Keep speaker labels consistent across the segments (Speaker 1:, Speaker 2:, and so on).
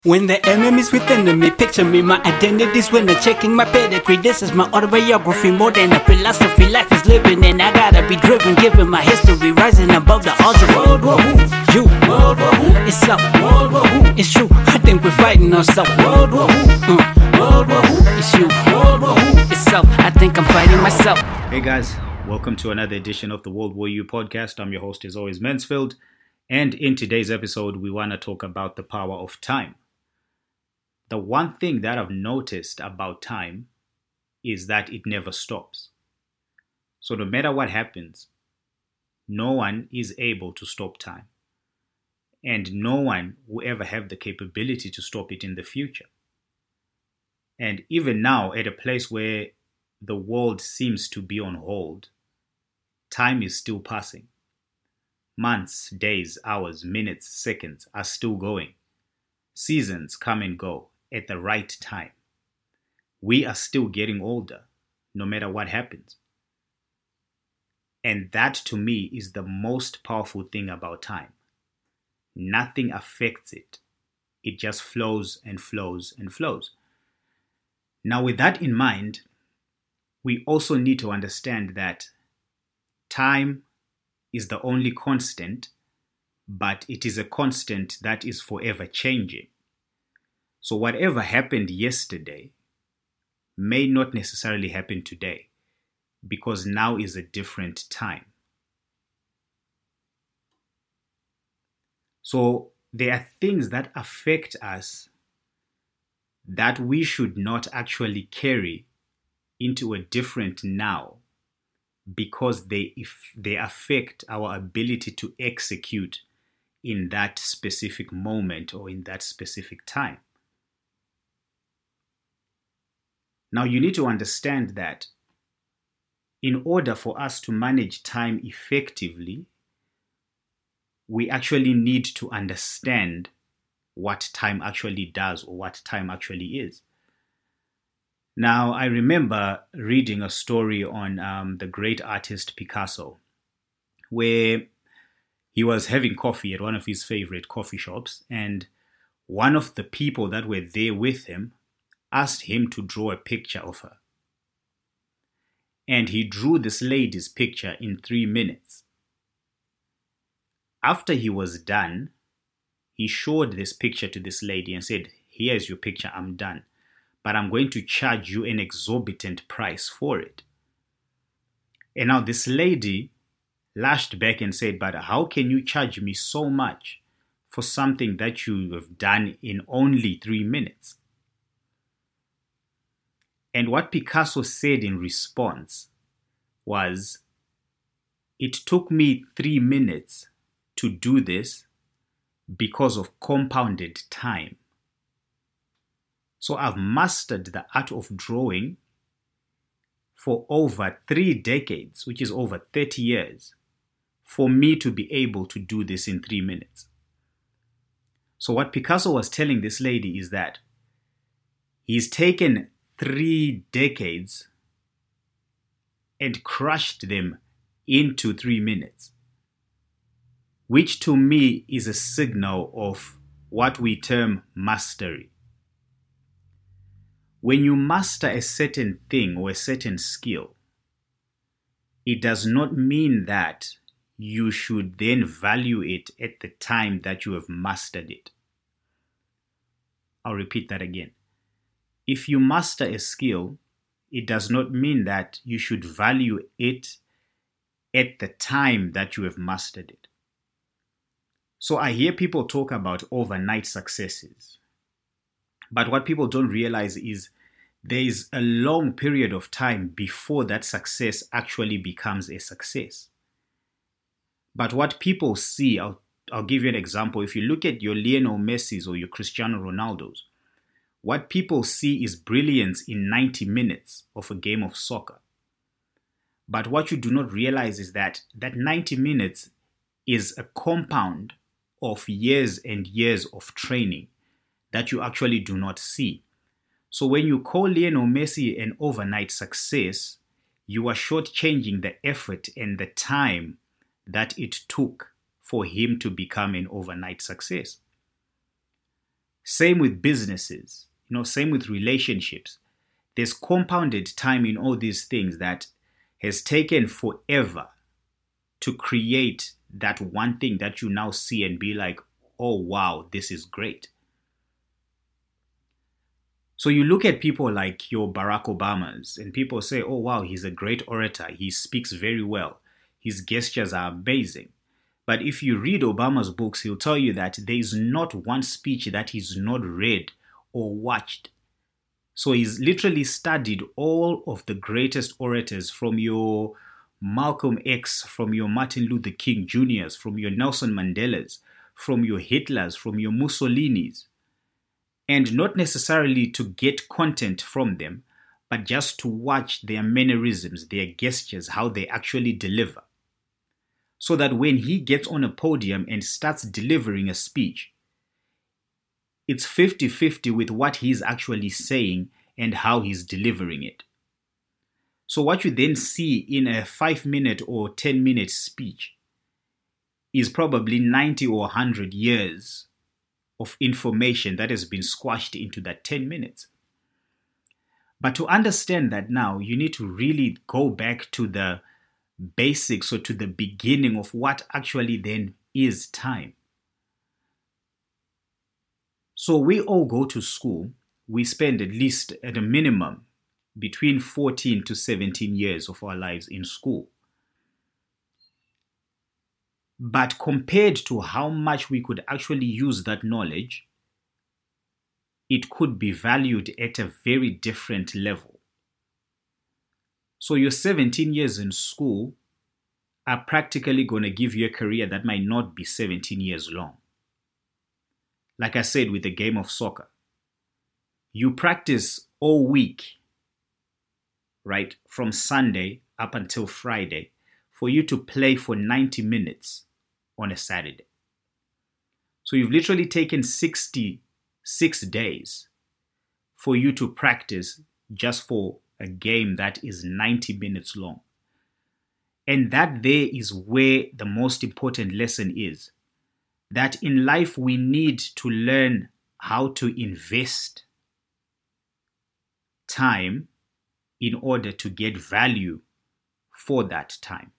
Speaker 1: When the enemy's within me, picture me, my identity's winner. Checking my pedigree, this is my autobiography. More than a philosophy, life is living and I gotta be driven. Given my history, rising above the odds of World War Who? You, World War Who? It's up, World War Who? It's true, I think we're fighting ourselves. World War Who? World War Who? It's you, World War Who? It's self, I think I'm fighting myself.
Speaker 2: Hey guys, welcome to another edition of the World War U podcast. I'm your host as always, Mansfield. And in today's episode, we want to talk about the power of time. The one thing that I've noticed about time is that it never stops. So no matter what happens, no one is able to stop time. And no one will ever have the capability to stop it in the future. And even now, at a place where the world seems to be on hold, time is still passing. Months, days, hours, minutes, seconds are still going. Seasons come and go at the right time. We are still getting older, no matter what happens. And that to me is the most powerful thing about time. Nothing affects it. It just flows and flows and flows. Now, with that in mind, we also need to understand that time is the only constant, but it is a constant that is forever changing. So whatever happened yesterday may not necessarily happen today, because now is a different time. So there are things that affect us that we should not actually carry into a different now, because they affect our ability to execute in that specific moment or in that specific time. Now you need to understand that in order for us to manage time effectively, we actually need to understand what time actually does or what time actually is. Now, I remember reading a story on the great artist Picasso, where he was having coffee at one of his favorite coffee shops, and one of the people that were there with him asked him to draw a picture of her. And he drew this lady's picture in 3 minutes. After he was done, he showed this picture to this lady and said, "Here's your picture, I'm done. But I'm going to charge you an exorbitant price for it." And now this lady lashed back and said, "But how can you charge me so much for something that you have done in only 3 minutes?" And what Picasso said in response was, "It took me 3 minutes to do this because of compounded time. So I've mastered the art of drawing for over 3 decades, which is over 30 years, for me to be able to do this in 3 minutes." So what Picasso was telling this lady is that he's taken 3 decades and crushed them into 3 minutes, which to me is a signal of what we term mastery. When you master a certain thing or a certain skill, it does not mean that you should then value it at the time that you have mastered it. I'll repeat that again. If you master a skill, it does not mean that you should value it at the time that you have mastered it. So I hear people talk about overnight successes. But what people don't realize is there is a long period of time before that success actually becomes a success. But what people see, I'll give you an example. If you look at your Lionel Messi's or your Cristiano Ronaldo's, what people see is brilliance in 90 minutes of a game of soccer. But what you do not realize is that 90 minutes is a compound of years and years of training that you actually do not see. So when you call Lionel Messi an overnight success, you are shortchanging the effort and the time that it took for him to become an overnight success. Same with businesses, same with relationships. There's compounded time in all these things that has taken forever to create that one thing that you now see and be like, oh wow, this is great. So you look at people like your Barack Obamas and people say, oh wow, he's a great orator. He speaks very well. His gestures are amazing. But if you read Obama's books, he'll tell you that there is not one speech that he's not read or watched. So he's literally studied all of the greatest orators, from your Malcolm X, from your Martin Luther King Jr.'s, from your Nelson Mandela's, from your Hitlers, from your Mussolinis. And not necessarily to get content from them, but just to watch their mannerisms, their gestures, how they actually deliver. So that when he gets on a podium and starts delivering a speech, it's 50-50 with what he's actually saying and how he's delivering it. So what you then see in a 5-minute or 10-minute speech is probably 90 or 100 years of information that has been squashed into that 10 minutes. But to understand that now, you need to really go back to the basics, or to the beginning of what actually then is time. So we all go to school. We spend at least, at a minimum, between 14 to 17 years of our lives in school. But compared to how much we could actually use that knowledge, it could be valued at a very different level. So your 17 years in school are practically going to give you a career that might not be 17 years long. Like I said, with the game of soccer, you practice all week, right, from Sunday up until Friday, for you to play for 90 minutes on a Saturday. So you've literally taken 66 days for you to practice just for a game that is 90 minutes long. And that there is where the most important lesson is. That in life we need to learn how to invest time in order to get value for that time.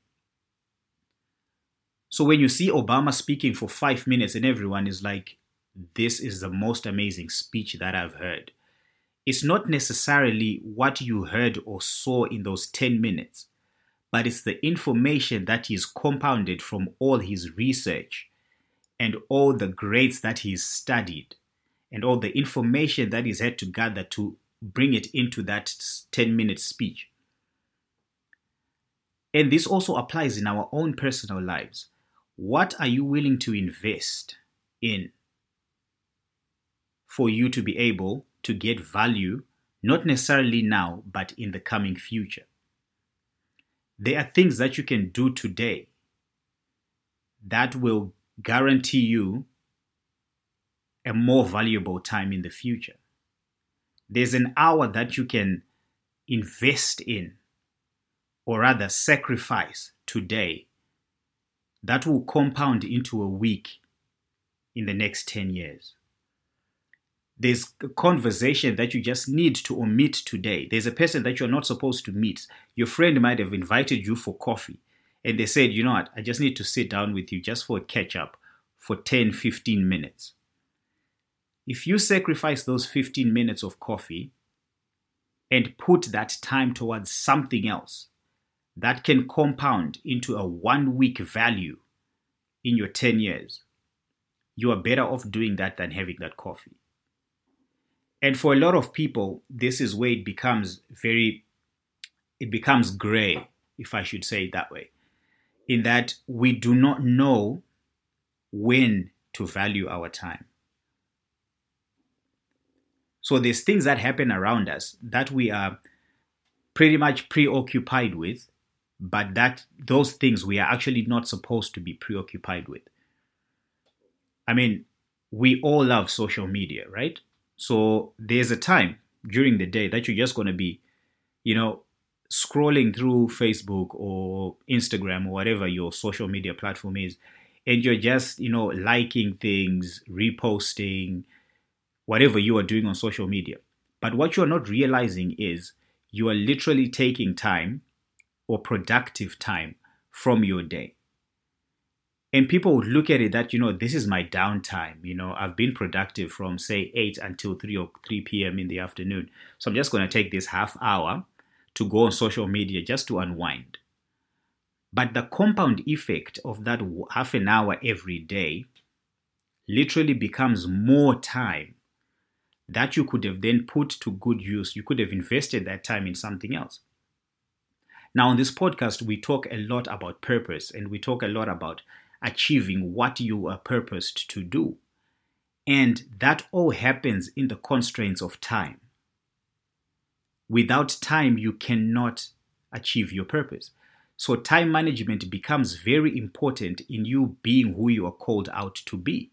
Speaker 2: So when you see Obama speaking for 5 minutes and everyone is like, this is the most amazing speech that I've heard, it's not necessarily what you heard or saw in those 10 minutes, but it's the information that is compounded from all his research and all the grades that he's studied and all the information that he's had to gather to bring it into that 10-minute speech. And this also applies in our own personal lives. What are you willing to invest in for you to be able to get value, not necessarily now, but in the coming future? There are things that you can do today that will guarantee you a more valuable time in the future. There's an hour that you can invest in, or rather sacrifice today, that will compound into a week in the next 10 years. There's a conversation that you just need to omit today. There's a person that you're not supposed to meet. Your friend might have invited you for coffee, and they said, you know what, I just need to sit down with you just for a catch-up for 10, 15 minutes. If you sacrifice those 15 minutes of coffee and put that time towards something else, that can compound into a 1-week value in your 10 years, you are better off doing that than having that coffee. And for a lot of people, this is where it becomes gray, if I should say it that way, in that we do not know when to value our time. So there's things that happen around us that we are pretty much preoccupied with, but that those things we are actually not supposed to be preoccupied with. I mean, we all love social media, right? So there's a time during the day that you're just going to be, scrolling through Facebook or Instagram or whatever your social media platform is, and you're just, liking things, reposting, whatever you are doing on social media. But what you're not realizing is you are literally taking time or productive time from your day. And people would look at it that, this is my downtime. I've been productive from, say, 8 until 3 p.m. in the afternoon. So I'm just going to take this half hour to go on social media just to unwind. But the compound effect of that half an hour every day literally becomes more time that you could have then put to good use. You could have invested that time in something else. Now, on this podcast, we talk a lot about purpose, and we talk a lot about achieving what you are purposed to do. And that all happens in the constraints of time. Without time, you cannot achieve your purpose. So time management becomes very important in you being who you are called out to be.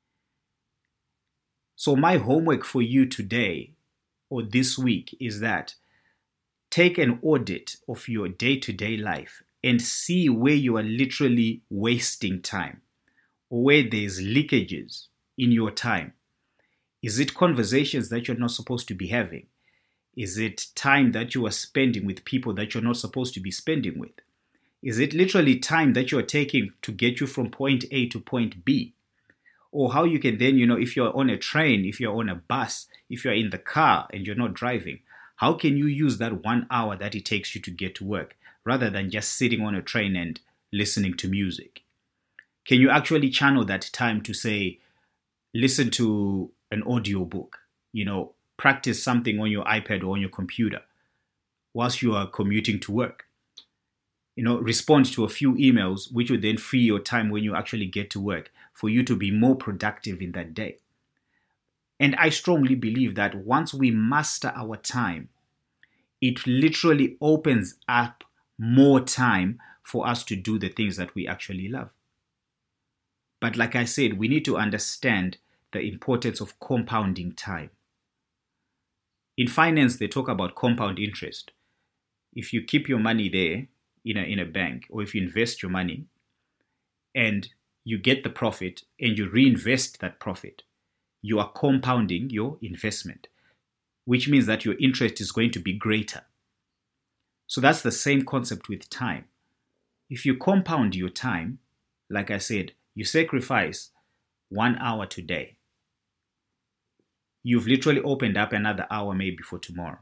Speaker 2: So my homework for you today or this week is that take an audit of your day-to-day life and see where you are literally wasting time or where there's leakages in your time. Is it conversations that you're not supposed to be having? Is it time that you are spending with people that you're not supposed to be spending with? Is it literally time that you're taking to get you from point A to point B? Or how you can then, if you're on a train, if you're on a bus, if you're in the car and you're not driving, how can you use that 1 hour that it takes you to get to work rather than just sitting on a train and listening to music? Can you actually channel that time to, say, listen to an audio book, practice something on your iPad or on your computer whilst you are commuting to work? Respond to a few emails, which will then free your time when you actually get to work for you to be more productive in that day. And I strongly believe that once we master our time, it literally opens up more time for us to do the things that we actually love. But like I said, we need to understand the importance of compounding time. In finance, they talk about compound interest. If you keep your money there, in a bank, or if you invest your money and you get the profit and you reinvest that profit, you are compounding your investment, which means that your interest is going to be greater. So that's the same concept with time. If you compound your time, like I said, you sacrifice 1 hour today, you've literally opened up another hour maybe for tomorrow.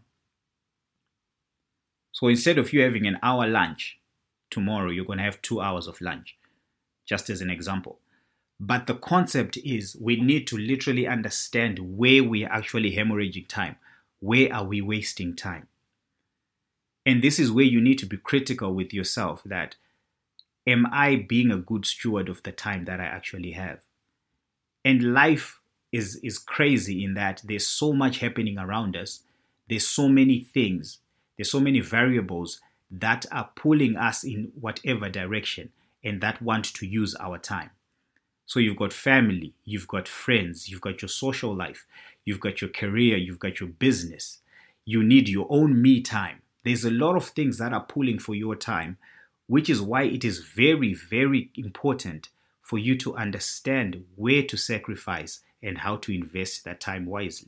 Speaker 2: So instead of you having an hour lunch tomorrow, you're going to have 2 hours of lunch, just as an example. But the concept is we need to literally understand where we are actually hemorrhaging time. Where are we wasting time? And this is where you need to be critical with yourself that, am I being a good steward of the time that I actually have? And life is crazy in that there's so much happening around us. There's so many things. There's so many variables that are pulling us in whatever direction and that want to use our time. So you've got family, you've got friends, you've got your social life, you've got your career, you've got your business. You need your own me time. There's a lot of things that are pulling for your time, which is why it is very, very important for you to understand where to sacrifice and how to invest that time wisely.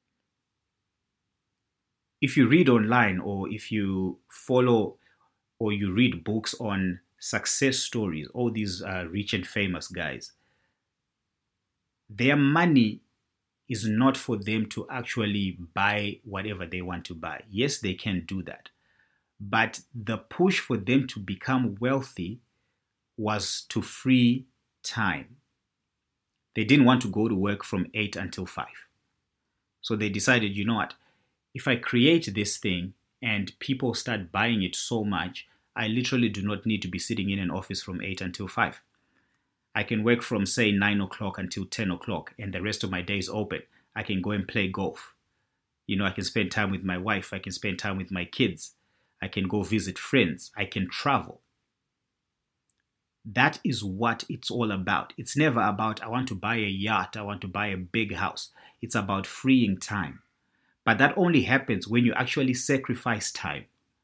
Speaker 2: If you read online or if you follow or you read books on success stories, all these rich and famous guys, their money is not for them to actually buy whatever they want to buy. Yes, they can do that. But the push for them to become wealthy was to free time. They didn't want to go to work from 8 until 5. So they decided, you know what? If I create this thing and people start buying it so much, I literally do not need to be sitting in an office from 8 until 5. I can work from, say, 9 o'clock until 10 o'clock, and the rest of my day is open. I can go and play golf. I can spend time with my wife. I can spend time with my kids. I can go visit friends. I can travel. That is what it's all about. It's never about, I want to buy a yacht. I want to buy a big house. It's about freeing time. But that only happens when you actually sacrifice time.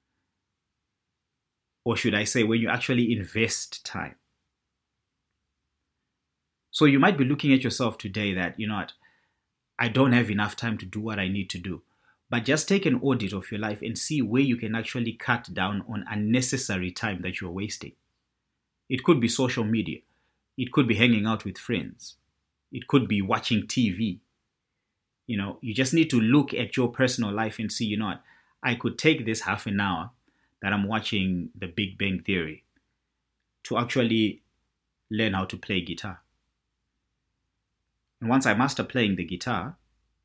Speaker 2: Or should I say, when you actually invest time. So you might be looking at yourself today that, you know what, I don't have enough time to do what I need to do. But just take an audit of your life and see where you can actually cut down on unnecessary time that you're wasting. It could be social media. It could be hanging out with friends. It could be watching TV. You just need to look at your personal life and see, I could take this half an hour that I'm watching The Big Bang Theory to actually learn how to play guitar. And once I master playing the guitar,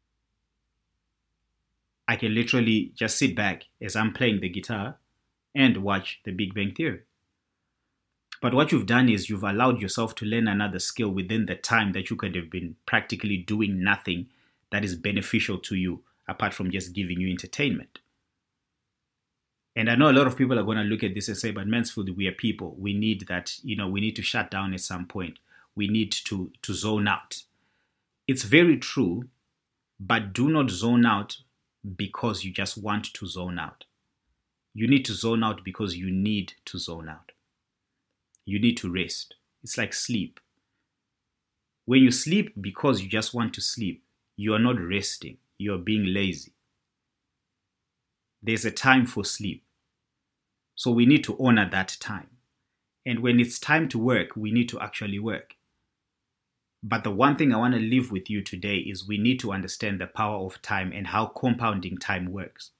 Speaker 2: I can literally just sit back as I'm playing the guitar and watch The Big Bang Theory. But what you've done is you've allowed yourself to learn another skill within the time that you could have been practically doing nothing that is beneficial to you, apart from just giving you entertainment. And I know a lot of people are going to look at this and say, but Mansfield, we are people. We need that, we need to shut down at some point. We need to zone out. It's very true, but do not zone out because you just want to zone out. You need to zone out because you need to zone out. You need to rest. It's like sleep. When you sleep because you just want to sleep, you are not resting. You are being lazy. There's a time for sleep. So we need to honor that time. And when it's time to work, we need to actually work. But the one thing I want to leave with you today is we need to understand the power of time and how compounding time works.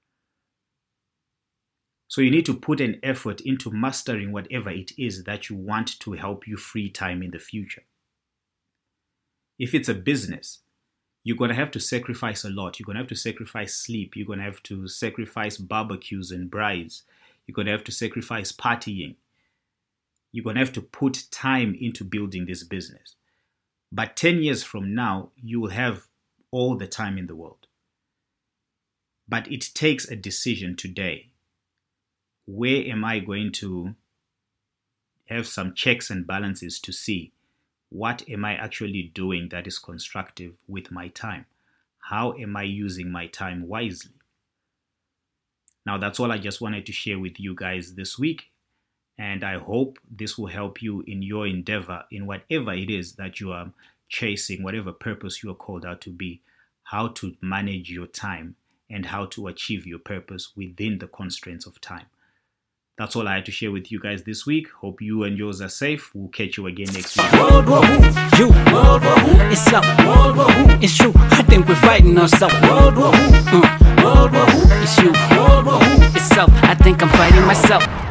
Speaker 2: So you need to put an effort into mastering whatever it is that you want to help you free time in the future. If it's a business, you're going to have to sacrifice a lot. You're going to have to sacrifice sleep. You're going to have to sacrifice barbecues and brides. You're going to have to sacrifice partying. You're going to have to put time into building this business. But 10 years from now, you will have all the time in the world. But it takes a decision today. Where am I going to have some checks and balances to see what am I actually doing that is constructive with my time? How am I using my time wisely? Now, that's all I just wanted to share with you guys this week. And I hope this will help you in your endeavor, in whatever it is that you are chasing, whatever purpose you are called out to be, how to manage your time and how to achieve your purpose within the constraints of time. That's all I had to share with you guys this week. Hope you and yours are safe. We'll catch you again next week.
Speaker 1: World War Who? You. World War Who? It's up. World War Who? It's true. I think we're fighting ourselves. World War Who? World War Who? It's you. World War Who? It's self. I think I'm fighting myself.